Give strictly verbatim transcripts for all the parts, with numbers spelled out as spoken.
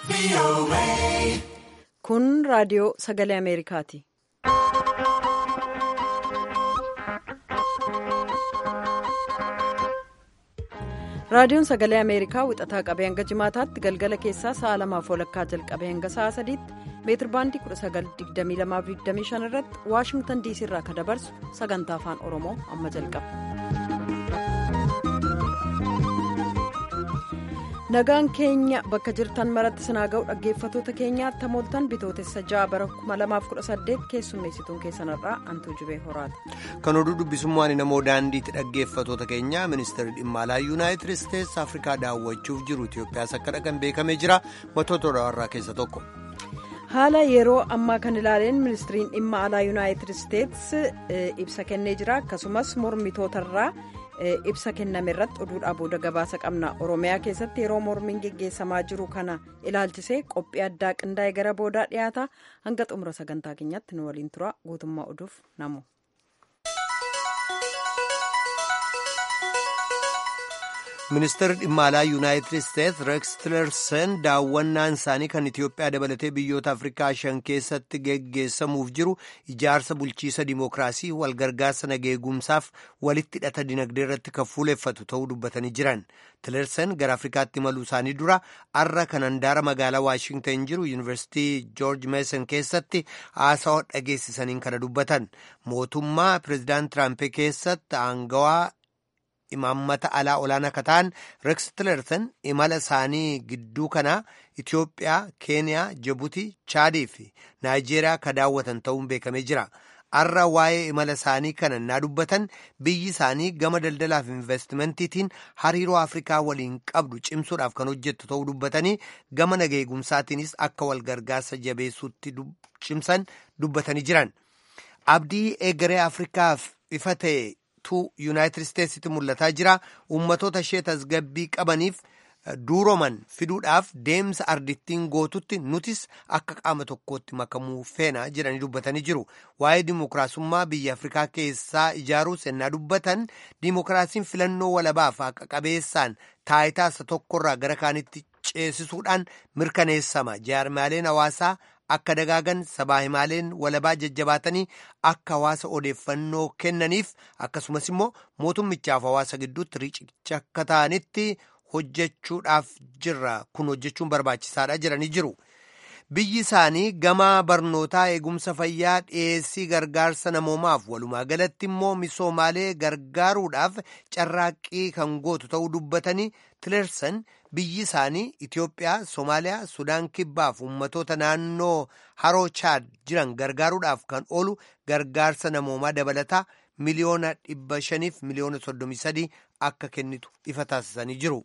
Kun raadiyoo sagalee Ameerikaati. Raadiyoon sagalee Ameerikaa wixataa qabee hanga jimaataatti galgala keessaa sa'a lamaaf walakkaa jalqabee hanga sa'a sadiitti meetir baandii kudha sagal digdamii lamaa fi digdamii shan irratti Waashingtan diisii irraa kan dabarsu sagantaa afaan Oromoo amma jalqaba. Nagaan keenya bakka jirtan maratti sinaa ga'u dhaggeeffatoota keenyaatti hamooltan bitootessa ja'a bara kuma lamaaf kudha saddeet keessummeessituun keessanirraa Antuu Jubee Horaati. Kan oduu dubbisummaan namoo daandiitti dhaggeeffatoota keenya ministeerri dhimma alaa yuunaayitid isteetsi afrikaa daawwachuuf jiru Itoophiyaas akka dhaqan beekamee jira. Matoota warraa keessa tokko. Haala yeroo ammaa kan ilaaleen ministeeriin dhimma alaa yuunaayitid isteetsi ibsa kennee jira. Akkasumas mormitootarraa ibsa kenname irratti oduudhaa booda gabaasa qabna. Oromiyaa keessatti yeroo mormiin geggeessamaa jiru kana ilaalchisee qophii addaa qindaa'e gara boodaa dhiyaata. Hanga xumura sagantaa keenyatti nu waliin tura. Guutummaa oduuf namu. Ministeerri dhimma alaa yuunaayitid isteetsi Rex Tillerson daawwannaan isaanii kan Itoophiyaa dabalatee biyyoota Afrikaa shan keessatti geggeessamuuf jiru ijaarsa bulchiisa dimookiraasii walgargaarsa nageegumsaaf walitti hidhata dinagdee irratti kan fuuleffatu ta'uu dubbatanii jiran. Tillerson gara Afrikaatti imaluu isaanii dura har'a kan handaara magaalaa Waashingtan jiru yuunivarsiitii Joorji Meesan keessatti haasawaa dhageessisaniin kana dubbatan. Mootummaa pireezidaant Tiraampii keessatti aangawaa imaammata alaa olaanaa akka ta'an Rex Tillerson imala isaanii gidduu kanaa Itoophiyaa, Keeniyaa, Jibuutii, Chaadii fi Naayijeeriyaa ka daawwatan ta'uun beekamee jira. Har'a waa'ee imala isaanii kana naa dubbatan biyyi isaanii gama daldalaa fi investimentiitiin hariiroo Afrikaa waliin qabdu cimsuudhaaf kan hojjettu ta'uu dubbatanii gama nageegumsaatiinis akka walgargaarsa jabeessuutti cimsan dubbatanii jiran. Abdii egeree Afrikaaf ifa ta'e tu yuunaayitid isteetsitti mul'ataa jira. Uummatoota ishee tasgabbii qabaniif duuroman fiduudhaaf deemsa ardittiin gootutti nutis akka qaama tokkootti makamuu feena jedhanii dubbatanii jiru. Waa'ee dimookiraasummaa biyya Afrikaa keessaa ijaaruu sennaa dubbatan dimookiraasiin filannoo walabaaf haqa qabeessaan taayitaa isa tokkorraa gara kaanitti ceesisuudhaan mirkaneessama. Jaarmaaleen hawaasaa akka dagaagan sabaa himaaleen walabaa jajjabaatanii akka hawaasa odeeffannoo kennaniif akkasumas immoo mootummichaaf hawaasa gidduutti riqicha akka ta'anitti hojjechuudhaaf jirra. Kun hojjechuun barbaachisaadha jedhanii jiru. Biyyi isaanii gama barnootaa eegumsa fayyaa dhiyeessii gargaarsa namoomaaf walumaa galatti immoo misoomaalee gargaaruudhaaf carraaqqii kan gootu ta'uu dubbatanii Tillerson biyyi isaanii Itoophiyaa, Somaaliyaa, Sudaan Kibbaaf uummatoota naannoo haroo Chaad jiran gargaaruudhaaf kan oolu gargaarsa namoomaa dabalataa miliyoona dhibba shaniif miliyoona soddomii sadii akka kennitu ifa taasisanii jiru.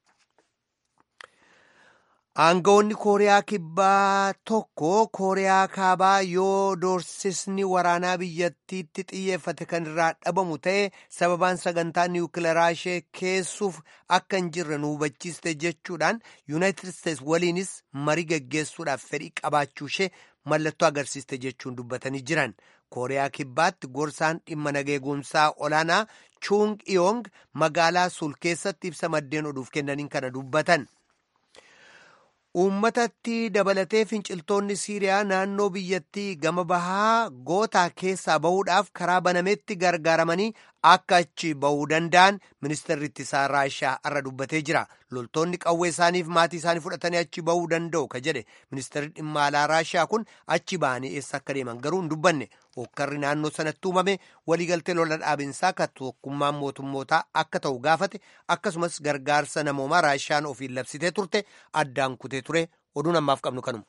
Aangawoonni Kooriyaa Kibbaa tokko Kooriyaa Kaabaa yoo doorsisni waraanaa biyyattiitti xiyyeeffate kan irraa dhabamu ta'e sababaan sagantaa niwukileeraa ishee keessuuf akka hin jirre nu hubachiiste jechuudhaan yuunaayitid isteetsi waliinis marii geggeessuudhaaf fedhii qabaachuu ishee mallattoo agarsiiste jechuun dubbatanii jiran. Kooriyaa Kibbaatti gorsaan dhimma nageegumsaa olaanaa Chung Iyong magaalaa Sul keessatti ibsa maddeen oduuf kennaniin kana dubbatan. Uummatatti dabalatee finciltoonni Siiriyaa naannoo biyyattii gama bahaa gootaa keessaa bahuudhaaf karaa banametti gargaaramanii akka achi bahuu danda'an ministeerri ittisaa Raashiyaa har'a dubbatee jira. Loltoonni qawwee isaaniif maatii isaanii fudhatanii achi bahuu danda'u ka jedhe ministeerri dhimma alaa Raashiyaa kun achi bahanii eessa akka deeman garuu hin dubbanne. Hokkarri naannoo sanatti uumame waliigaltee lola dhaabinsaa kan tokkummaan mootummootaa akka ta'u gaafate akkasumas gargaarsa namoomaa Raashiyaan ofiin labsitee turte addaan kutee ture. Oduun ammaaf qabnu kanuma.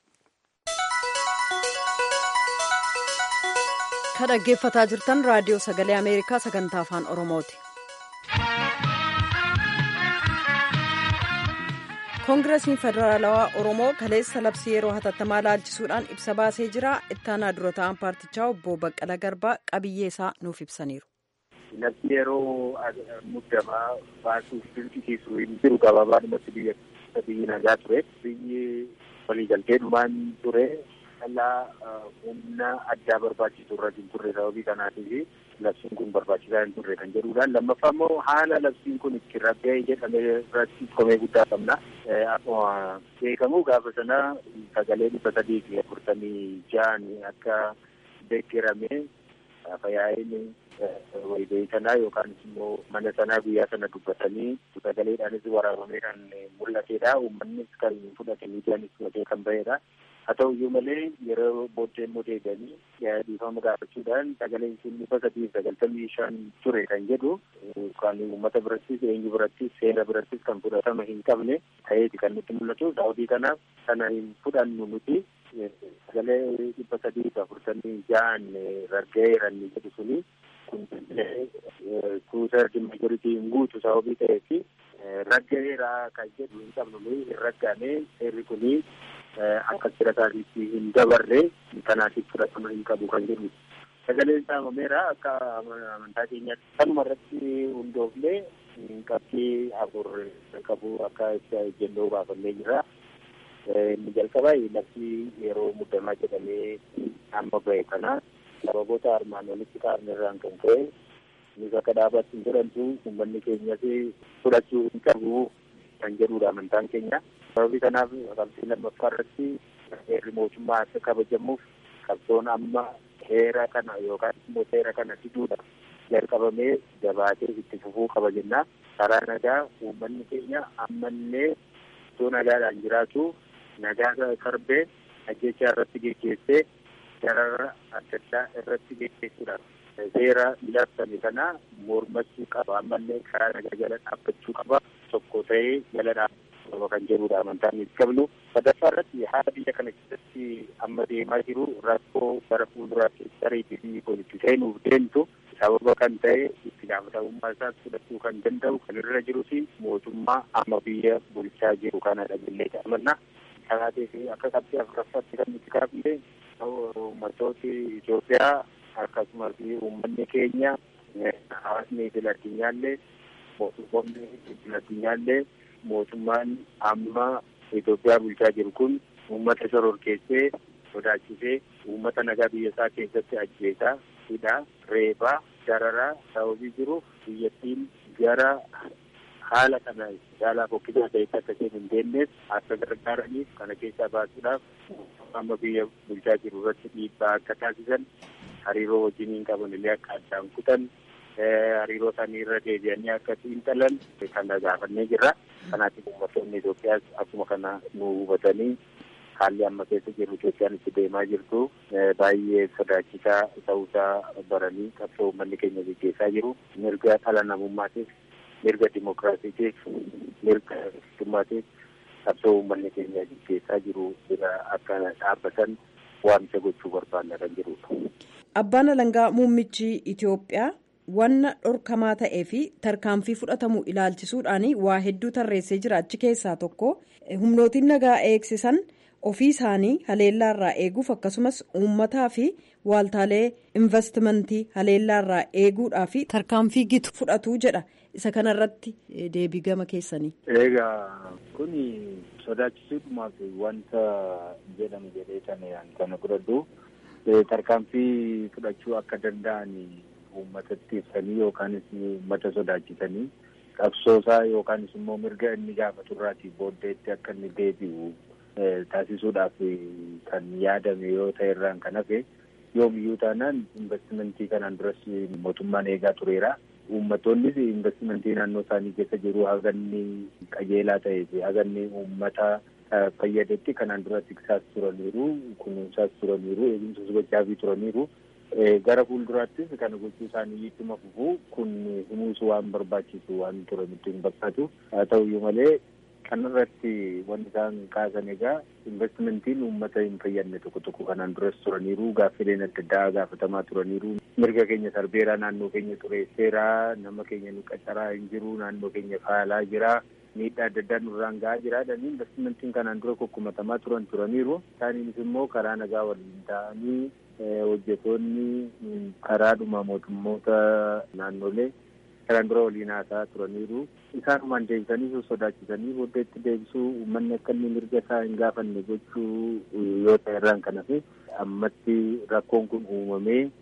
Kan dhaggeeffataa jirtan raadiyoo sagalee Ameerikaa sagantaa afaan Oromooti. Koongiresiin Federaalawaa Oromoo kaleessa labsii yeroo hatattamaa laalchisuudhaan ibsa baasee jira. Ittaanaa dura ta'an paartichaa obbo Baqqala Garbaa qabiyyee isaa nuuf ibsaniiru. Labsii yeroo muddamaa baasuuf dirqisiisu hin jiru gabaabumatti biyya biyyi nagaa ture. Biyyi waliigaltee dhumaan ture. Callaa humna addaa barbaachisu irra hin turre sababii kanaatiif labsiin kun barbaachisaa hin turre kan jedhuudhaan lammaffaa immoo haala labsiin kun itti ragga'e jedhame irratti komee guddaa qabna. Akkuma beekamu gaafa sana sagalee dhibba sadii fi afurtamii ja'an akka deeggaramee fayyaa'een walgahii sanaa yookaan immoo mana sanaa guyyaa sana dubbatanii sagaleedhaanis waraabamee kan mul'atedha. Uummannis kan fudhate miidiyaanis fudhatee kan bahedha. Haa ta'u iyyuu malee yeroo booddee immoo deebi'anii dhiifama gaafachuudhaan sagaleen sun dhibba sadii fi sagaltamii shan ture kan jedhu kan uummata birattis eenyu birattis seera birattis kan fudhatama hin qabne ta'eeti kan nutti mul'atu. Sababii kanaaf kana hin fudhannu nuti sagalee dhibba sadii fi afurtamii ja'an ragga'eeran jedhu suni kun tuutardi majoritii hin guutu sababii ta'eefi ragga'eeraa kan jedhu hin qabnu hin raggaane seerri kuni akka sirataatiitti hin dabarre kanaatiif fudhatama hin qabu kan jedhu. Sagaleen saamameera akka amantaa keenyaatti kanuma irratti hundoofnee qabxii afur qabu akka ejjennoo baafannee jira. Inni jalqabaa labsii yeroo muddamaa jedhamee amma bahe kana sababoota armaan olitti kaa'amne irraan kan ka'e innis akka dhaabbatti hin jedhamtu uummanni keenyas fudhachuu hin qabu kan jedhudha amantaan keenya. Sababii kanaaf qabxii lammaffaa irratti heerri mootummaa akka kabajamuuf qabsoon amma heera kana yookaan immoo seera kana fiduudha jalqabamee jabaatee itti fufuu qaba jenna. Karaa nagaa uummanni keenya ammallee osoo nagaadhaan jiraatu nagaa sarbee ajjechaa irratti geggeessee darara adda addaa irratti geggeessuudhaaf seera labsame kana mormachuu qaba. Ammallee karaa nagaa jala dhaabbachuu qaba. Tokko ta'ee jala dhaabbachuu kan jedhudha amantaan nuti qabnu. Sadaffaa irratti haala biyya kana keessatti amma deemaa jiru rakkoo bara fuulduraatti sariitii fi walitti seenuuf deemtu sababa kan ta'e itti gaafatamummaa isaas fudhachuu kan danda'u kan irra jiruu fi mootummaa amma biyya bulchaa jiru kanadha jennee amanna. Kanaatiif akka qabxii afuraffaatti kan nuti kaafne uummattooti Itoophiyaa akkasumas uummanni keenya hawaasni idil addunyaallee mootummoonni idil addunyaallee mootummaan amma Itoophiyaa bulchaa jiru kun uummata shororkeessee sodaachisee uummata nagaa biyya isaa keessatti ajjeesaa hidhaa reebaa dararaa sababii jiruuf biyyattiin gara haala kana jaalaa fokkisaa ta'etti akka isheen hin deemneef akka gargaaraniif kana keessaa baasuudhaaf amma biyya bulchaa jiru irratti dhiibbaa akka taasisan hariiroo wajjiniin qaban illee akka addaan kutan hariiroo isaanii irra deebi'anii akka xiinxalan kan gaafannee jirra. Kanaatiif uummattoonni Itoophiyaas akkuma kana nu hubatanii haalli amma keessa jiru Itoophiyaan itti deemaa jirtu baay'ee sodaachisaa ta'uusaa baranii qabsoo uummanni keenya gaggeessaa jiru. Mirga dhala namummaatiif, mirga dimokiraasiitiif, mirga mootummaatiif qabsoo uummanni keenya gaggeessaa jiru bira akka dhaabbatan waamicha gochuu barbaanna kan jirudha. Abbaan Alangaa muummichi Itoophiyaa wanna dhorkamaa ta'ee fi tarkaanfii fudhatamu ilaalchisuudhaan waa hedduu tarreessee jira. Achi keessaa tokko humnootiin nagaa eegsisan ofii isaanii haleellaarraa eeguuf akkasumas uummataa fi waaltaalee investimentii haleellaarraa eeguudhaa fi tarkaanfii gitu fudhatu jedha. Isa kanarratti deebii gama keessanii. Egaa kuni sodaachisuudhumaaf wanta jedhamu jedhee kana godhadhu tarkaanfii fudhachuu akka danda'an uummatatti ibsanii yookaanis uummata sodaachisanii qabsoosaa yookaanis immoo mirga inni gaafatu irraatii booddeetti akka inni deebi'u taasisuudhaaf kan yaadame yoo ta'e irraan kan hafe yoomiyyuu taanaan investimentii kanaan duras mootummaan eegaa tureera. Uummattoonnis investimentii naannoo isaanii keessa jiru haganni qajeelaa ta'ee fi haganni uummata fayyadetti kanaan dura tiksaas turaniiru, kunuunsaas turaniiru, eegumsas gochaafii turaniiru. Gara fuulduraattis kana gochuu isaanii ittuma fufuu kun himuus waan barbaachisu waan turanitti hin fakkaatu. Haa ta'uyyuu malee kanarratti wanti isaan kaasan egaa investimentiin uummata hin fayyadne tokko tokko kanaan duras turaniiru, gaaffileen adda addaa gaafatamaa turaniiru. Mirga keenya sarbeeraa naannoo keenya xureesseeraa, nama keenya nu qacaraa hin jiru, naannoo keenya faalaa jira, miidhaa adda addaa nurraan gahaa jiraadhanii investimentiin kanaan dura kokkumatamaa turan turaniiru. Isaaniinis immoo karaa nagaa waliin ta'anii hojjetoonni karaadhuma mootummoota naannolee kanaan dura waliin haasaa turaniiru. Isaanumaan deebisanii sodaachisanii booddeetti deebisuu uummanni akka inni mirga isaa hin gaafanne gochuu yoo ta'e irraan kan hafe ammatti rakkoon kun uumamee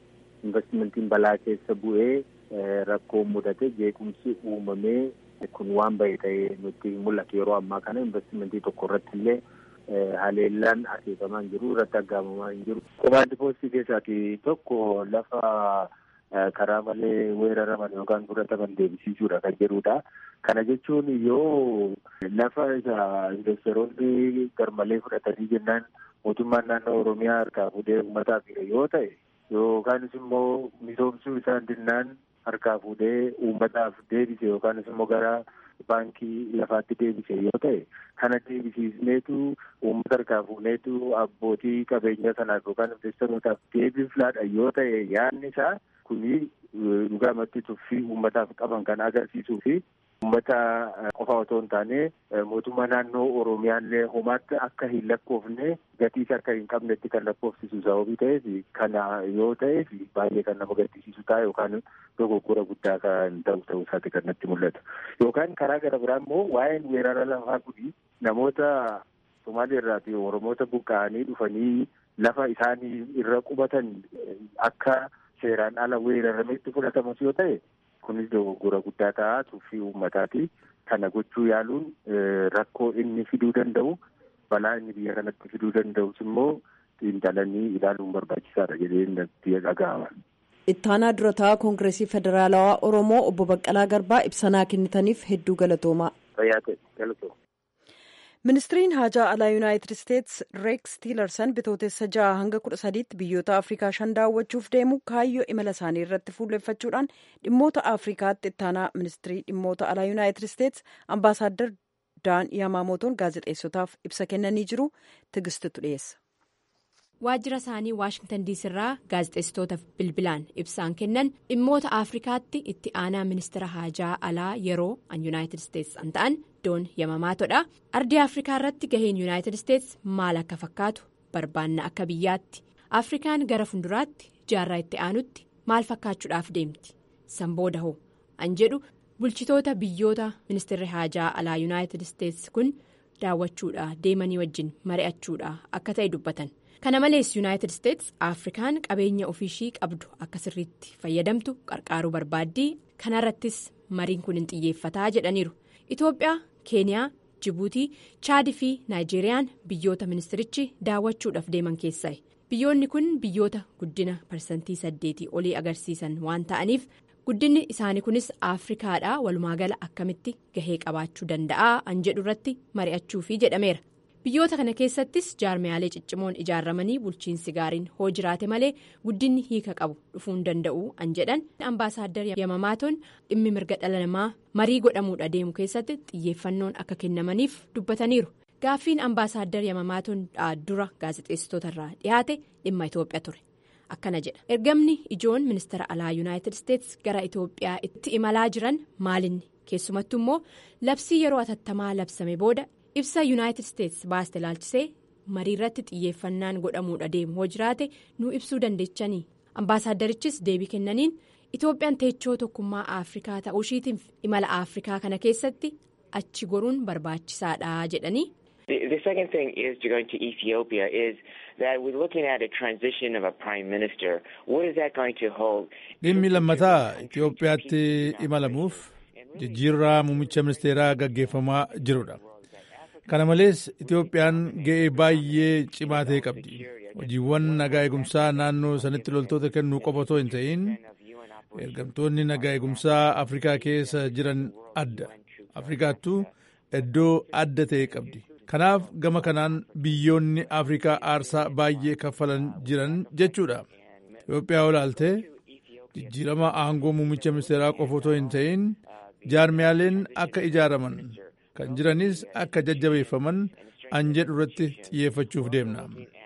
investimentiin balaa keessa bu'ee rakkoo mudate jeequmsi uumamee kun waan bahe ta'ee nutti mul'atu yeroo ammaa kana investimentii tokko irratti illee haleellaan aseefamaan jiru irratti aggaamamaa hin jiru. Komaandi poostii keessaati tokko lafa karaa malee weeraraman yookaan fudhataman deebisiisuudha kan jedhudha. Kana jechuun yoo lafa isa investoroonni garmalee fudhatanii jennaan mootummaan naannoo Oromiyaa harkaa fuudhee uummataaf yoo ta'e yookaanis immoo misoomsuu isaan dinnaan harkaa fuudhee uummataaf deebise yookaanis immoo gara baankii lafaatti deebise yoo ta'e kana deebisiisneetu uummata harkaa fuudheetu abbootii qabeenyaa sanaaf yookaan investorotaaf deebiflaadha yoo ta'e yaadni isaa kuni dhugaamatti tuffii uummataaf qaban kan agarsiisuu fi uummata qofa otoo hin taane mootummaa naannoo Oromiyaallee homaatti akka hin lakkoofne gatiis akka hin qabnetti kan lakkoofsisu sababii ta'eef kana yoo ta'eef baay'ee kan nama gaddisiisu ta'a yookaan dogoggora guddaa kan ta'u ta'uu isaati kan natti mul'atu. Yookaan karaa gara biraa immoo waa'een weerara lafaa kuni namoota Somaalee irraa fi Oromoota buqqa'anii dhufanii lafa isaanii irra qubatan akka seeraan ala weerarametti fudhatamas yoo ta'e kunis dogoggora guddaa ta'a tuffii uummataati. Kana gochuu yaaluun rakkoo inni fiduu danda'u balaa inni biyya kanatti fiduu danda'us immoo xiinxalanii ilaaluun barbaachisaadha jedhee natti dhaga'ama. Ittaanaa durataa Koongireesii Federaalawaa Oromoo obbo Baqqalaa Garbaa ibsanaa kennitaniif hedduu galatoomaa. Galatooma. Ministiriin Haajaa Alaa Yuunaayitid Isteetsi Reeks Tiilarsan bitootessa ja'a hanga kudha sadiitti biyyoota Afrikaa shan daawwachuuf deemu kaayyoo imala isaanii irratti fuulleffachuudhaan dhimmoota Afrikaatti ittaanaa ministirii dhimmoota alaa Yuunaayitid Isteetsi ambaasaaddar Daan Yamaamotoon gaazexeessotaaf ibsa kennanii jiru. Tigistutu dhiyeessa. Waajjira isaanii Waashingtan diisii irraa gaazexeessitootaaf bilbilaan ibsaan kennan dhimmoota Afrikaatti itti aanaa ministeera Haajaa Alaa yeroo an Yuunaayitid Isteetsi an ta'an Doon Yamaamaatodha. Ardii Afrikaa irratti gaheen Yuunaayitid Isteetsi maal akka fakkaatu barbaanna akka biyyaatti Afrikaan gara fuulduraatti jaarraa itti aanutti maal fakkaachuudhaaf deemti san booda hoo an jedhu bulchitoota biyyoota ministeerri Haajaa Alaa Yuunaayitid Isteetsi kun daawwachuudha deemanii wajjin mari'achuudha akka ta'e dubbatan. Kana malees Yuunaayitid Isteetsi Afrikaan qabeenya ofiishii qabdu akka sirriitti fayyadamtu qarqaaruu barbaaddii kanarrattis mariin kun hin xiyyeeffataa jedhaniiru. Itoophiyaa, Keeniyaa, Jibuutii, Chaadii fi Naayijeeriyaan biyyoota ministirichi daawwachuudhaaf deeman keessaa. Biyyoonni kun biyyoota guddina parsantii saddeetii olii agarsiisan waan ta'aniif guddinni isaanii kunis Afrikaadhaa walumaagala akkamitti gahee qabaachuu danda'a an jedhu irratti mari'achuufi jedhameera. Biyyoota kana keessattis jaarmiyaalee ciccimoon ijaarramanii bulchiinsi gaariin hoo jiraate malee guddinni hiika qabu dhufuu hin danda'u an jedhan ambaasaaddar Yamamaatoon dhimmi mirga dhala namaa marii godhamuudha deemu keessatti xiyyeeffannoon akka kennamaniif dubbataniiru. Gaaffiin ambaasaaddar Yamamaatoon dura gaazexeessitootarraa dhiyaate dhimma Itoophiyaa ture. Akkana jedha. Ergamni ijoon ministeera alaa Yuunaayitid Isteetsi gara Itoophiyaa itti imalaa jiran maalinni keessumattuu immoo labsii yeroo atattamaa labsame booda. Ibsa Yuunaayitid Isteetsi baaste ilaalchisee marii irratti xiyyeeffannaan godhamuudha deemu hoo jiraate nu ibsuu dandeechanii ambaasaaddarichis deebii kennaniin Itoophiyaan teechoo tokkummaa Afrikaa ta'uushiitiif imala Afrikaa kana keessatti achi goruun barbaachisaadha jedhanii. The second thing is going to Ethiopia is that we're looking at a transition of a prime minister. What is that going to hold? Dhimmi lammataa Itoophiyaatti imalamuuf jijjiirraa muummicha ministeeraa gaggeeffamaa jirudha. Kana malees Itoophiyaan ga'ee baay'ee cimaa ta'e qabdi. Hojiiwwan nagaa eegumsaa naannoo sanitti loltoota kennuu qofa otoo hin ta'in ergamtoonni nagaa eegumsaa Afrikaa keessa jiran adda. Afrikaattuu iddoo adda ta'e qabdi. Kanaaf gama kanaan biyyoonni Afrikaa aarsaa baay'ee kaffalan jiran jechuudha. Itoophiyaa olaaltee jijjiirama aangoo muummicha ministeeraa qofa otoo hin ta'in jaarmiyaaleen akka ijaaraman. Kan jiranis akka jajjabeeffaman an jedhu irratti xiyyeeffachuuf deemna.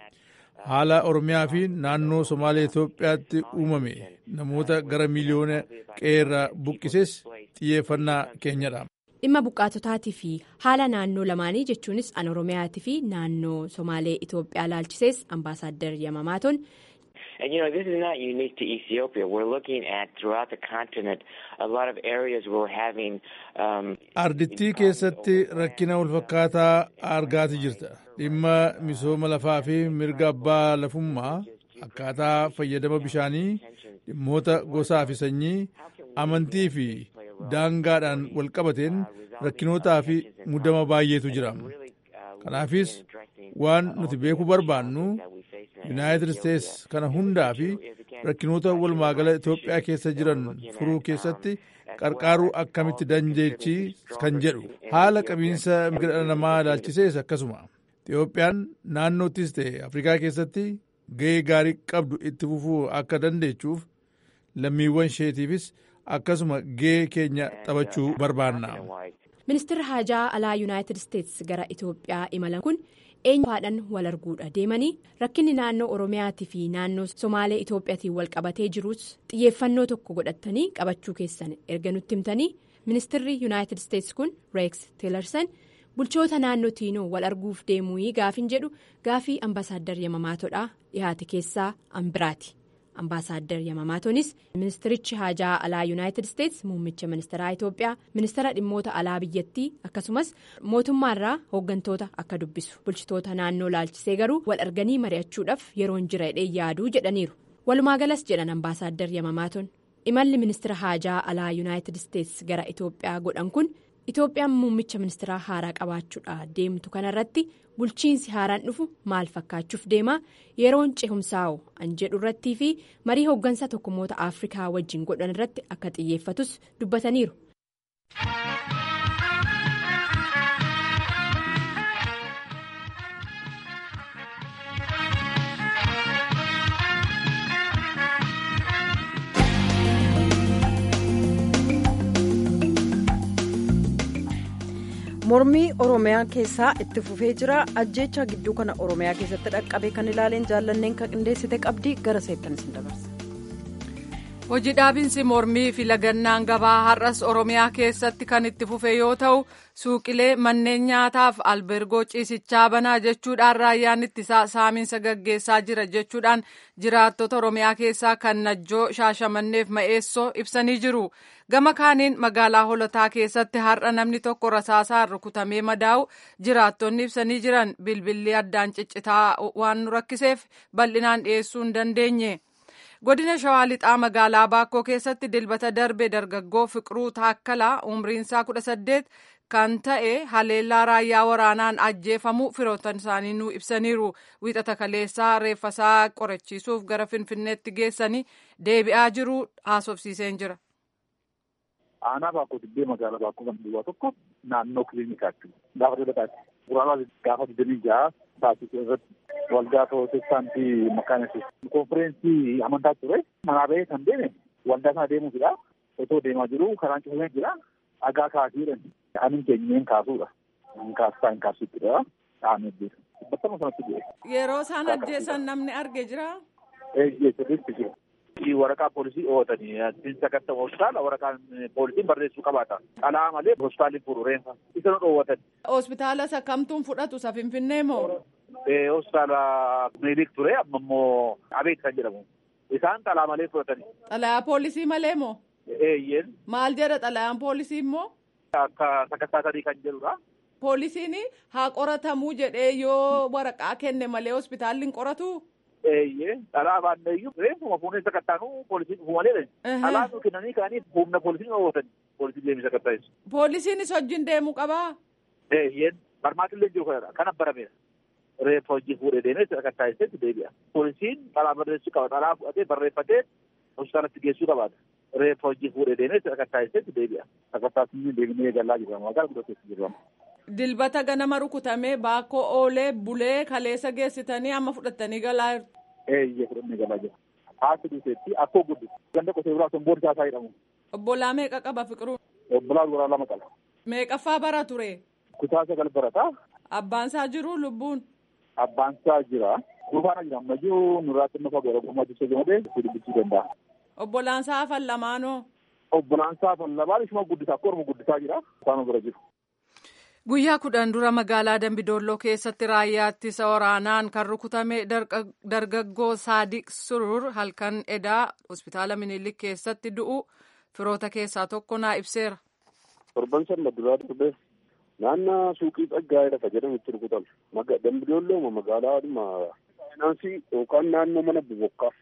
Haala Oromiyaa fi naannoo Somaalee Itoophiyaatti uumame namoota gara miliyoona qe'eerraa buqqises xiyyeeffannaa keenyadha. Dhimma buqqaatotaatii fi haala naannoo lamaanii jechuunis an Oromiyaatii fi naannoo Somaalee Itoophiyaa laalchisees ambaasaaddar Yamamaatoon. And, you know, this is not unique to Ethiopia. We're looking at throughout the continent a lot of areas where we're having... Um, Ardittii keessatti rakkina walfakkaataa argaati jirta. Dhimma misooma lafaa fi mirga abbaa lafummaa akkaataa fayyadama bishaanii dhimmoota gosaa fi sanyii, amantii fi daangaadhaan wal qabateen rakkinootaa fi muddama baay'eetu jira. Kanaafis waan nuti beekuu barbaannu Yuunaayitid Isteets kana hundaa fi rakkinoota walumaagala Itoophiyaa keessa jiran furuu keessatti qarqaaruu akkamitti dandeechi kan jedhu haala qabiinsa mirga dhala namaa ilaalchisees akkasuma Itoophiyaan naannoottis ta'e Afrikaa keessatti gahee gaarii qabdu itti fufuu akka dandeechuuf lammiiwwan isheetiifis akkasuma gahee keenya taphachuu barbaanna. Ministeerri Haajaa Alaa Yuunaayitid Isteets gara Itoophiyaa imalan kun eenyufaadhaan wal arguudha deemanii rakkinni naannoo Oromiyaatii fi naannoo Somaalee Itoophiyaatiin wal qabatee jirus xiyyeeffannoo tokko godhatanii qabachuu keessan erga nutti himtanii ministeerri Yuunaayitid Isteets kun Rex Tillerson bulchoota naannootiinoo wal arguuf deemuu gaafin jedhu gaafii ambaasaaddar Yamamaatoodhaa dhiyaate keessaa ambiraati. Ambaasaaddar Yamamaatoonis ministerichi Haajaa Alaa Yuunaayitid Isteets muummicha ministeeraa Itoophiyaa ministeera dhimmoota alaa biyyattii akkasumas mootummaarraa hooggantoota akka dubbisu bulchitoota naannoo laalchisee garuu wal arganii mari'achuudhaaf yeroon jira jedhee yaaduu jedhaniiru. Walumaagalas jedhan ambaasaaddar Yamamaatoon imalli ministeera Haajaa Alaa Yuunaayitid Isteets gara Itoophiyaa godhan kun Itoophiyaan muummicha ministeeraa haaraa qabaachuudha deemtu kanarratti bulchiinsi haaraan dhufu maal fakkaachuuf deema yeroon cehumsaa'u an jedhu irrattii fi marii hooggansa tokkummoota Afrikaa wajjin godhan irratti akka xiyyeeffatus dubbataniiru. mormii oromiyaa keessaa itti fufee jira. ajjeechaa gidduu kana oromiyaa keessatti dhaqqabe kan ilaaleen jaallanneen kan qindeessite qabdii gara seettanis hin dabarsa. hojii dhaabinsi mormii fi lagannaan gabaa har'as oromiyaa keessatti kan itti fufe yoo ta'u suuqilee manneen nyaataaf albergoo ciisichaa banaa jechuudhaan raayyaan ittisaa saamiinsa gaggeessaa jira jechuudhaan jiraattota oromiyaa keessaa kan najjoo shaashamanneef ma'eessoo ibsanii jiru. gama kaaniin magaalaa holotaa keessatti har'a namni tokko rasaasaan rukutamee madaa'u jiraattonni ibsanii jiran bilbilli addaan ciccitaa waan nu rakkiseef bal'inaan dhiyeessuu hin dandeenye. godina shawaa lixaa magaalaa baakkoo keessatti dilbata darbe dargaggoo fiqiruu taakkalaa umriinsaa kudha saddeet kan ta'e haleellaa raayyaa waraanaan ajjeefamuu firoottan isaanii nu ibsaniiru. wiixata kaleessaa reeffasaa qorachiisuuf gara finfinneetti geessanii deebi'aa jiru haasofsiiseen jira. aanaa baakkoo dibbee magaalaa baakkoo kan duwwaa tokko naannoo kiliinikaatti gaafa dhalataatti guraala gaafa digdamii ja'a taasisuu irratti waldaa pirootestaantii makaanisii konfireensii amantaa ture manaa ba'ee kan deeme waldaa sana deemuufidha. otoo deemaa jiru karaan cufamee jira dhagaa kaasiidhan anin keenyeen kaasuudha kaasisaa hin kaasuuttidha dhahamee beeku battama sanatti bu'e. yeroo isaan ajjeesan namni arge jira. eeyyee sirriitti jira. waraqaa poolisii ootanii asiin sakattama hospitaala waraqaan poolisiin barreessuu qabaata. dhalaa malee hospitaalli furu reenfa isa nu dhoowwatan. hospitaala sakamtuun fudhatu isa finfinnee moo? hospitaala Minilik ture amma immoo Abeet kan jedhamu isaan dhalaa malee fudhatanii. Xalayaa poolisii malee moo? eeyyeen. maal jedha xalayaan poolisii immoo? akka sakattaa sadii kan jedhudha. poolisiin haa qoratamuu jedhee yoo waraqaa kenne malee hospitaalli hin qoratu. eeyyee dhalaa baanneeyyuu reefuma fuunee sakattaanuu poolisiin dhufu malee dhalaa nu kennanii ka'anii humna poolisiin oowwatan poolisiin deemee sakattaa'essu. poolisiinis wajjin deemuu qabaa. eeyyeen barmaatillee jiru kanadha kan barameera. reeffa hojii fuudhee deemee sakattaa'essetti deebi'a. poolisiin dhalaa barreessuu qaba dhalaa fudhatee barreeffatee hospitaalatti geessuu qabaata. reeffa hojii fuudhee deemee sakattaa'essetti deebi'a. sakattaa'essinni deebinee galaa jirama magaalaa guddateessi jirama. dilbata ganama rukutamee baakkoo oolee bulee kaleessa geessitanii amma fudhattanii galaa jirtu. eeyyee fudhannee galaa jira. haati duuteetti akkoo guddu ganda qotee bulaa sun boorsaa isaa jedhamu. obbolaa meeqa qaba fiqiruun? obbolaa duraa lama qaba. meeqaffaa bara ture? kutaa sagal barataa. abbaan isaa jiru lubbuun? abbaan isaa jira. Gufaana jira ammayyuu nurraatti nufa godha gommaa dubbisuu gamadee dubbisuu danda'a. obbolaan isaa hafan lamaanoo? obbolaan isaa hafan lamaan ishuma guddisaa akka orma guddisaa jira. isaan bira jiru. Guyyaa kudhan dura magaalaa Dambidolloo keessatti raayyaa ittisa waraanaan kan rukutame dargaggoo Saadiq Surur halkan edaa hospitaala Minilik keessatti du'u firoota keessaa tokko naa ibseera. Torban shan duraa darbe naannoo suuqii Tsaggaayee lafa jedhamutti rukutame. Dambidolloo magaalaadhuma finaansii yookaan naannoo mana bobokkaa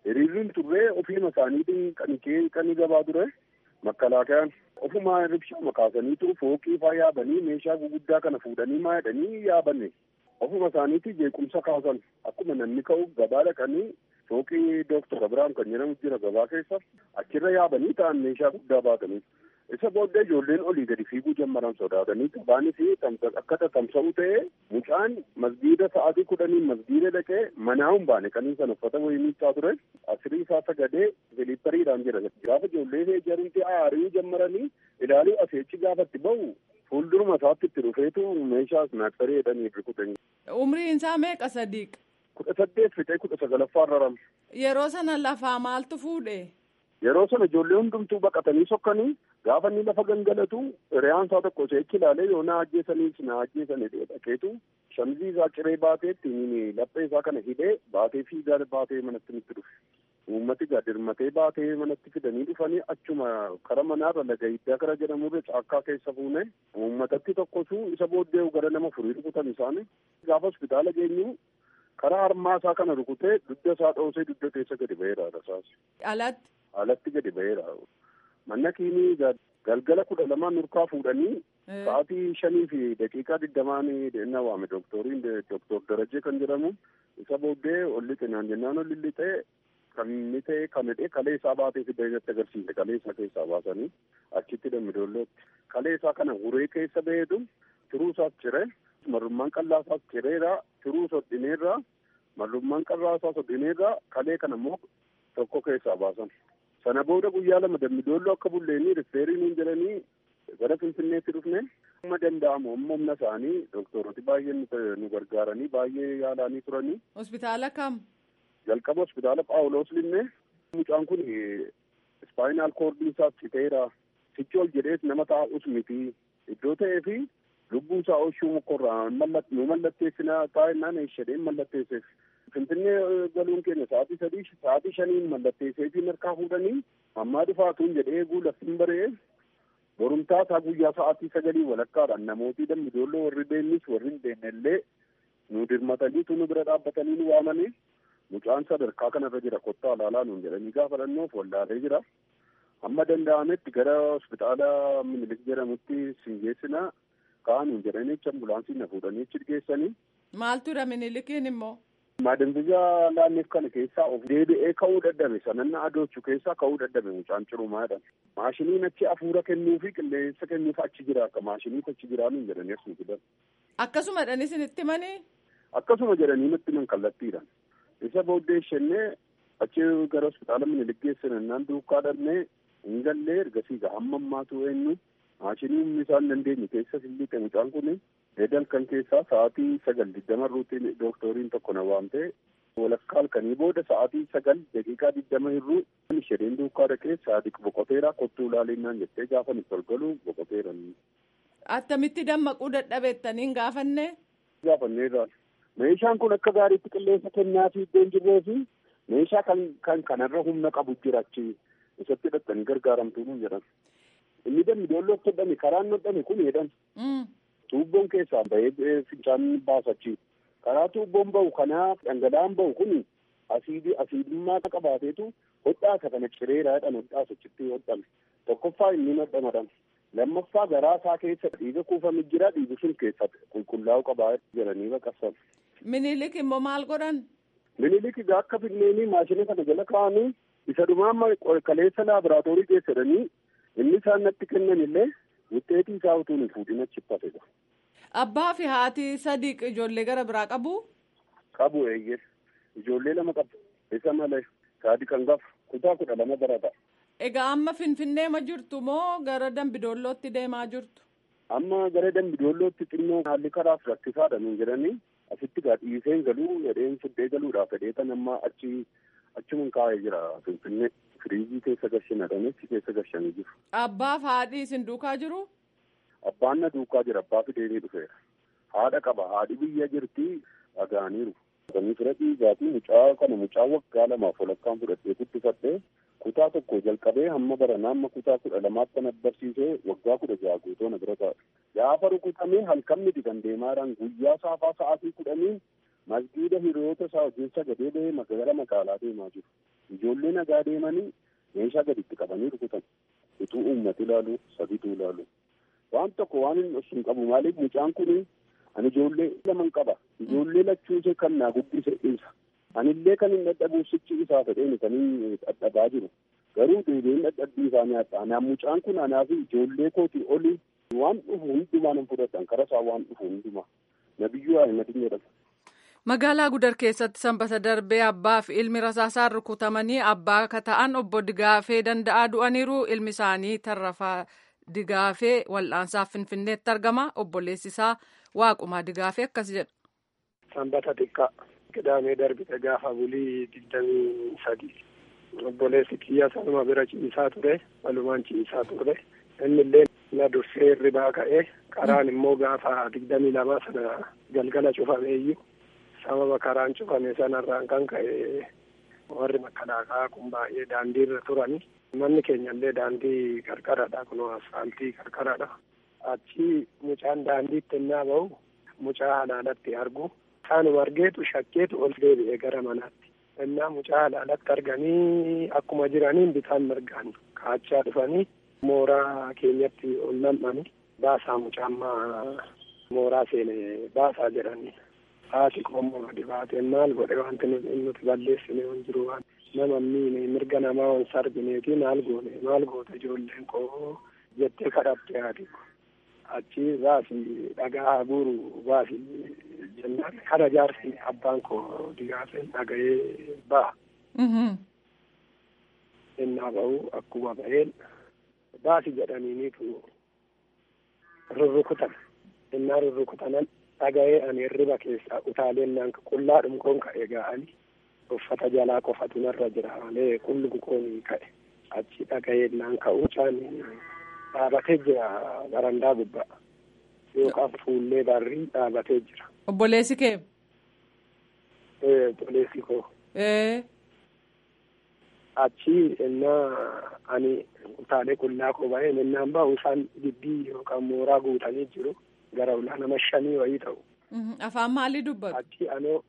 hiriirriin turree ofiima isaaniitiin kan kee kan gabaa ture makkalaakayaan ofuma ribshaa makaasaniitu fooqii faa yaabanii meeshaa guguddaa kana fuudhanii maayadhanii yaabanne ofuma isaaniitii jeequmsa kaasan akkuma namni ka'u gabaa dhaqanii fooqii dooktor Abiraam kan jedhamu jira gabaa keessa achirra yaabanii ta'an meeshaa guddaa baatanii isa booddee ijoolleen olii gadi fiiguu jammaran sodaatanii gabaanis akka tamsa'u ta'ee mucaan masgiida sa'aatii kudhaniin masgiida dhaqee manaa hin baane kanii sana uffata wayii miicaa ture asirii isaa sagadee filiippariidhaan jira gaafa ijoollee jarumti aarii jammaranii ilaaluu aseechi gaafatti bahu fuulduruma isaatti itti dhufeetu meeshaa snaaksarii jedhanii rukutanii. Umriin isaa meeqa Sadiiq? Kudha saddeet fixee kudha sagalaffaa rarame. Yeroo sana lafaa maaltu fuudhe? Yeroo sana ijoollee hundumtuu baqatanii sokkanii gaafa inni lafa gangalatu hiriyaan isaa tokko seechi ilaalee yoo na ajjeesaniif na ajjeesanii dhaqeetu shamizii isaa ciree baateetti laphee isaa kana hidhee baatee fiigaa baatee manatti nutti dhufe. Uummati gadirmatee baatee manatti fidanii dhufanii achuma kara manaarra laga hiddaa kara jedhamurra caakkaa keessa fuune uummatatti tokkotu isa booddee gara nama furii rukutan isaanii gaafa hospitaala geenyu karaa harmaa isaa kana rukutee dugda isaa dhoosee dugda keessa gadi ba'eera rasaas. Alatti. Alatti gadi ba'eera. Manna kiinii galgala kudha lamaan nurkaa fuudhanii sa'aatii shanii fi daqiiqaa digdamaan deennaa waame dooktoriin dooktor Darajee kan jedhamu isa booddee olli xinaan jennaan olli lixee kan inni ta'e kan hidhee kalee isaa baatee fidee irratti agarsiise kalee isaa keessaa baasanii achitti Dambidoollootti kalee isaa kana huree keessa ba'eetu turuu isaas cire marrummaan qallaa isaas cireera turuu sodhineerra marrummaan qallaa isaa sodhineerra kalee kana immoo tokko keessaa baasan. Sana booda guyyaa lama Dambidoolloo akka bulleenii rifeerii nuun jedhanii gara Finfinneetti dhufne amma danda'amu amma humna isaanii dooktoroti baay'een nu gargaaranii baay'ee yaalanii turanii. Hospitaala kam? Jalqaba hospitaala Phaawulos Linnee mucaan kun ispaayinaal koordii isaas citeera sichi ol jedhees nama taa'us miti iddoo ta'ee fi lubbuu isaa oolchuu mukorraa nu mallatteessina taa'ennaan eeshadheen mallatteesseef. Finfinnee galuun keenya sa'aatii sadii sa'aatii shaniin mallatteessee fi harkaa fuudhanii ammaa dhufaatuun jedhee eeguu laftiin baree borumtaa isaa guyyaa sa'aatii sagalii walakkaadhaan namootii Dambidoolloo warri deemnis warri hin deemne illee nu dirmatanii nu bira dhaabbatanii nu waamanii mucaan sadarkaa kanarra jira kottaa ilaalaa nuun jedhanii gaafa dhannoof wallaalee jira. Amma danda'ametti gara hospitaala Minilik jedhamutti siin geessina ka'aa nuun jedhanii ambulaansiin na fuudhanii achi geessanii. Maaltudha Minilikiin immoo? Maadambiyaa laanneef kana keessaa of deebi'ee ka'uu dadhabe sananna adoochuu keessaa ka'uu dadhabe mucaan cirumaadhaan. Maashiniin achi afuura kennuu fi qilleensa kennuuf achi jira akka maashiniitu achi jiraa nuun jedhanii as nu fidan. Akkasuma jedhanii isinitti himanii? Akkasuma jedhanii nutti himan kallattiidhaan. Isa booddee ishennee achi gara hospitaala Minilik geessinannaan duukaa dhabnee hin gallee ergasii ga'a hamma ammaatu eenyu maashinii humni isaan dandeenye keessa silliiqe mucaan kun eedal kan keessaa sa'aatii sagal digdama irruutti dooktoriin tokko na waamtee walakkaa halkanii booda sa'aatii sagal daqiiqaa digdama irruu isheen duukaa dhaqee Saadiq boqoteera kottuu ilaalinnaan jettee gaafa nuti tolgalu boqoteera. Attamitti dammaquu dadhabeettaniin gaafanne? Gaafanneerraan. Meeshaan kun akka gaariitti qilleensa kennaa fi iddoo hin jirree fi meeshaa kan kan kanarra humna qabu jira achi isatti hidhattanii gargaaramtuu nuun jedhan. Inni Dambidoolloof hodhame karaan hodhame kun jedhan. Tuubboon keessaa bahee fincaan baasachi. Karaa tuubboon bahu kanaa dhangala'aan bahu kun asiidii asiidummaa qabaateetu hodhaasa kana cireeraadhaan hodhaasa achitti hodhame. Tokkoffaa inni hodhamadhan. Lammaffaa garaa isaa keessa dhiiga kuufame jira dhiigi sun keessatti qulqullaa'uu qabaa jedhanii baqassan. Minilik immoo maal godhan? Minilik egaa akka finneenii maashina kana jala kaa'anii isa dhumaa kaleessa laaboraatoorii keessadhanii inni isaan natti kennan illee wuxxeetii isaa utuu hin fuudhin achi hafedha. Abbaa fi haati Sadiq ijoollee gara biraa qabu? Qabu eeyyee ijoollee lama qabu isa malee Saadiq hangafa kutaa kudha lama barata. Egaa amma Finfinnee ma jirtu moo gara Dambidoollootti deemaa jirtu? Amma gara Dambidoollootti xinnoo haalli karaaf rakkisaadha nuun jedhanii asitti gaa dhiiseen galuu jedheen fuddee galuudhaaf fedheetan amma achi achumaan kaa'ee jira Finfinnee firiijii keessa gashinadhanii achi keessa gashanii jiru. Abbaaf haadhi isin duukaa jiru? Abbaan na duukaa jira abbaa fideenii dhufeera. Haadha qaba haadhi biyya jirti dhagaaniiru. Kan fira dhiigaatii mucaa kana mucaa waggaa lamaaf walakkaan fudhatee guddifadhee kutaa tokko jalqabee hamma baranaa amma kutaa kudha lamaatti kan barsiisee waggaa kudha jaha guutuu na bira ta'a. Gaafa rukutamee halkan miti kan deemaadhaan guyyaa saafaa sa'aatii kudhaniin masgiida hiriyoota isaa wajjin sagadee bahee magaalaa magaalaa deemaa jiru. Ijoollee nagaa deemanii meeshaa gaditti qabanii rukutan. Utuu uummati ilaalu sabiitu ilaalu. Waan tokko waan hin osoo hin qabu maaliif mucaan kun ani ijoollee laman qaba. Ijoollee lachuusee kan naa guddise isa. Anillee kan hin dadhabuusichi isaa fedheen kan hin dadhabaa jiru. Garuu deebiin dadhabbii isaanii haadha. Anaan mucaan kun anaaf ijoollee kootii oli waan dhufu hundumaa nan fudhatan karaa isaa waan dhufu hundumaa. Nabiyyuu Ahimadiin jedhama. Magaalaa Gudar keessatti sanbata darbee abbaa fi ilmi rasaasaan rukutamanii abbaa akka ta'an obbo Digaafee Danda'aa du'aniiru. Ilmi isaanii Tarrafaa Digaafee wal'aansaaf Finfinneetti argama. Obboleessi isaa Waaqumaa Digaafee akkas jedha. Sanbata xiqqaa qidaamee darbite gaafa bulii digdamii sadi. Obboleessi kiyya sanuma bira ciisaa ture. Walumaan ciisaa ture. Inni illee na dursee hirribaa ka'ee karaan immoo gaafa digdamii lama sana galgala cufameeyyuu. Sababa karaan cufame sanarraan kan ka'e warri makalaakaa kun baay'ee daandiirra turani. Manni keenyallee daandii qarqaradha kunoo asfaaltii qarqaradha. Achi mucaan daandiitti ennaa bahu mucaa halaalatti argu. Isaanuma argeetu shakkeetu ol deebi'e gara manaatti. Ennaa mucaa halaalatti arganii akkuma jiraniin bitaan mirgaan kaachaa dhufanii mooraa keenyatti ol nam'anii baasaa mucaammaa mooraa seene baasaa jedhanii. Haati qomoo gadi baatee maal godhe wanti nuti balleessine hin jiru waan nama miine mirga namaa waan sarbineeti maal goone maal goote ijoolleen koo jettee kadhatte haati achi baasii dhagaa guuru baasii jennaan kana jaarsi abbaan koo Digaafee dhaga'ee ba'a. Innaa ba'u akkuma ba'een baasii jedhaniiniitu rurrukutan innaa rurrukutanan. Dhaga'ee ani hirriba keessa utaaleen naan qullaa dhumkoon ka'e ga'anii uffata jalaa qofatu narra jira malee qullum koonii ka'e achi dhaga'ee naan ka'u mucaan dhaabatee jira barandaa gubbaa yookaan fuullee barrii dhaabatee jira. Obboleessi kee? Ee obboleessi koo. Ee. Achi innaa ani utaalee qullaa koo ba'een innaan ba'u isaan gibbii yookaan mooraa guutanii jiru. Gara ulaa nama shanii wayii ta'u. Afaan maalii dubbatu? Achi anoo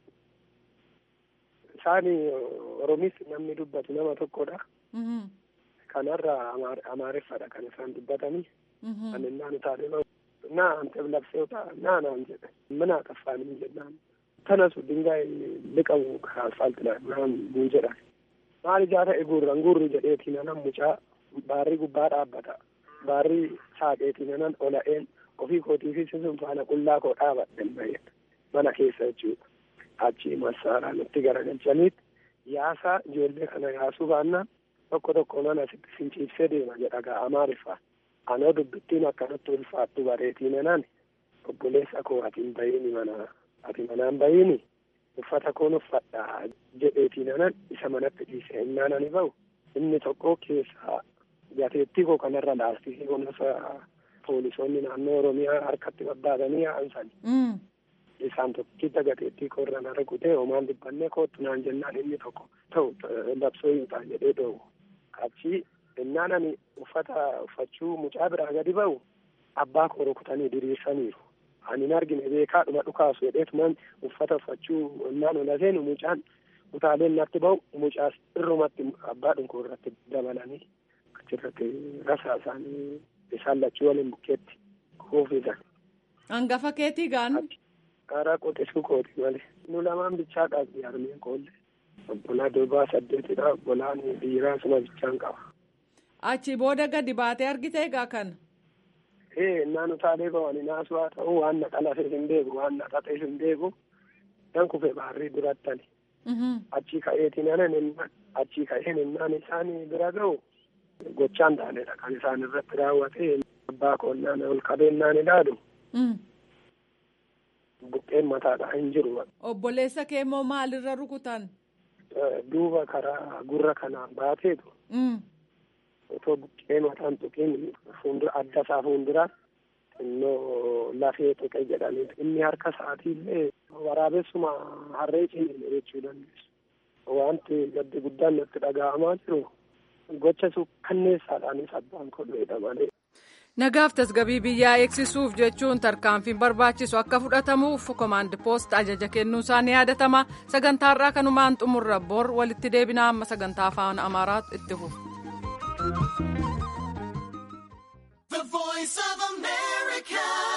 isaanii Oromis namni dubbatu nama tokkodha. Kanarra Amaariffadha kan isaan dubbatanii. Kan innaan utaalee bahu. Naa ante labsee ta'a naa naan jedhe. Mana qafaanii jennaan. Tanasu dingaay liqamu asfaaltidha naan buun jedha. Maal ijaara eguurran gurri jedheetiin anan mucaa baarrii gubbaa dhaabbata. Baarrii saaqeetiin anan ola'een. Ofii kootii fi sun faana qullaa koo dhaabadhan bahe mana keessa jechuudha. Achi masaaraa nutti garagalchaniitti yaasaa ijoollee kana yaasuu baannaan tokko tokko mana asitti finciibsee deema jedha ga'a Amaariffaa. Anoo dubbittiin akkanatti ulfaattu bareetiin enaan obboleessa koo ati hin bahiini mana ati manaan bahiini uffata koon uffadhaa jedheetiin enaan isa manatti dhiisee innaan ani bahu inni tokko keessaa gateettii koo kanarra laastikii kunuunsa. Poolisoonni naannoo Oromiyaa harkatti babbaatanii haa'ansani. Isaan tokkicha gateettii koorra na rukutee homaan dibbannee kootu naan jennaan inni tokko ta'u labsoo hin ta'a jedhee dhoowwu. Achi innaan ani uffata uffachuu mucaa biraa gadi bahu abbaa koo rukutanii diriirsaniiru. Ani hin argine beekaadhuma dhukaasu jedheetumaan uffata uffachuu innaan ola seenu mucaan utaaleen natti bahu mucaas irrumatti abbaa dhunkoo irratti dabalanii achirratti rasaa isaanii. Isaan lachuu waliin bukkeetti kuufisan. Hangafa keetii gaanu? Karaa qotisuu kooti malee. Nu lamaan bichaa qabdi harmeen koollee. Obbolaa durbaa saddeetidha. Obbolaan dhiiraa suma bichaan qaba. Achi booda gadi baatee argite egaa kana? Ee naan utaalee ba'anii naasuu haa ta'u waan na qalafee hin beeku waan na xaxee hin beeku nan kufe baarrii durattani. Achii ka'eetiin anan achii ka'een innaan isaanii bira ga'u. Gochaan taanedha kan isaan irratti raawwate abbaa koonnaan ol qabeennaan ilaalu. Buqqeen mataadha hin jiru. Obboleessa kee immoo maalirra rukutan? Duuba karaa gurra kanaan baateetu. Otoo buqqee mataan tuqiin fuuldura adda isaa fuulduraa innoo lafee tuqe jedhanii inni harka isaatii illee waraabessuma harree ciniine jechuu dandeessu. Wanti gaddi guddaan natti dhaga'amaa jiru. Gocha su kanneessaadhaanis abbaan koo dheedha malee. Nagaaf tasgabii biyyaa eegsisuuf jechuun tarkaanfiin barbaachisu akka fudhatamuuf komaand poost ajaja kennuu isaa ni yaadatama. Sagantaarraa kanumaan xumurra bor walitti deebina amma sagantaa afaan Amaaraatti itti fufu. The Voice of America.